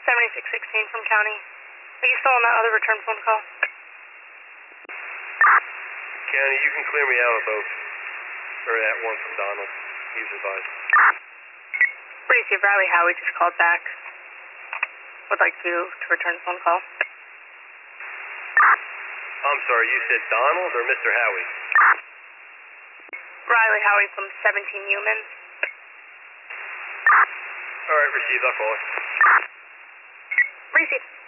7616 from County. Are you still on that other return phone call? County, you can clear me out of both. Or that one from Donald. He's advised. Breezy, Riley Howie just called back. Would like you to return the phone call. I'm sorry, you said Donald or Mr. Howie? Riley Howie from 17 Human. Alright, received. I'll call her. Received.